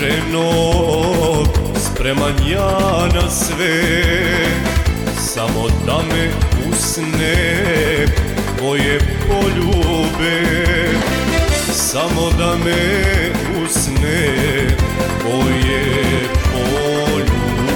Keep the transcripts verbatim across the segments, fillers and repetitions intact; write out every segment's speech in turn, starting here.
ženo, spreman ja na sve, samo da me usne tvoje poljube, samo da me usne tvoje poljube.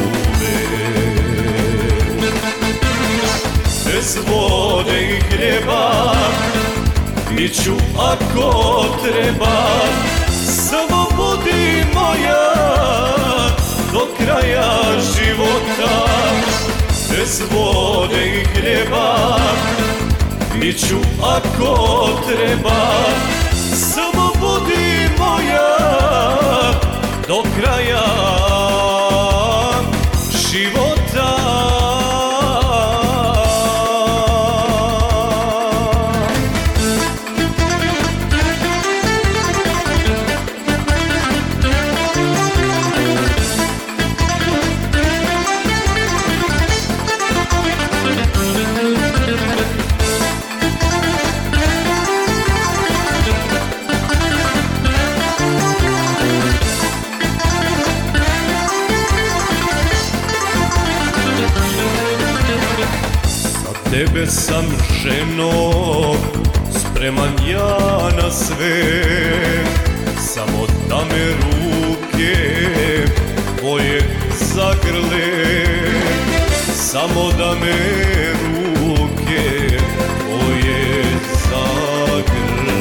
Bez vode i hljeba bit ću ako treba, samo budi moja do kraja života. Bez vode i hljeba bit ću ako treba, samo budi moja do kraja života. Tebe sam, ženo, spreman ja na sve, samo da me ruke tvoje zagrle, samo da me ruke tvoje zagrle.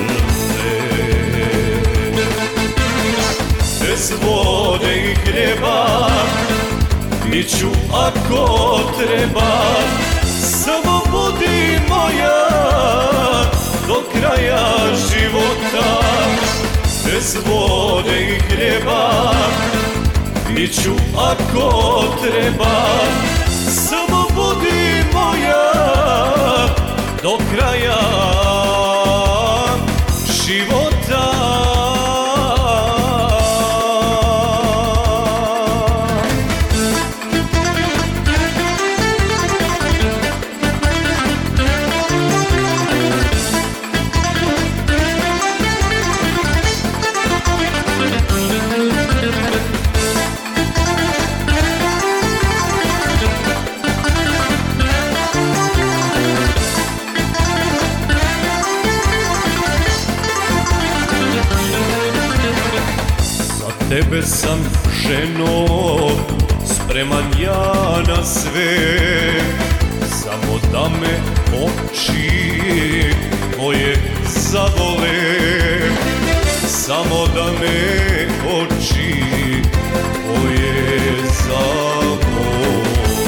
Bez vode i hljeba bit ću ako treba, samo budi moja do kraja života. Bez vode i hljeba bit ću ako treba, samo budi moja do kraja života. Tebe sam, ženo, spreman ja na sve, samo da me oči tvoje zavole, samo da me oči tvoje zavole.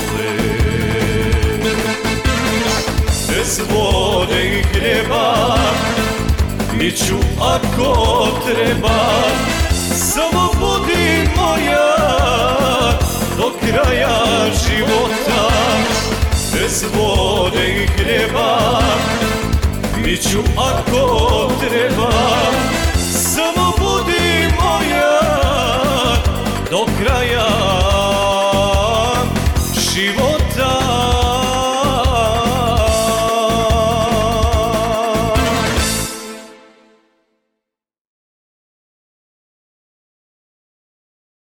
Bez vode i hljeba bit ću ako treba, samo budi moja do kraja života. Bez vode i hljeba bit ću ako treba, samo budi moja do kraja života.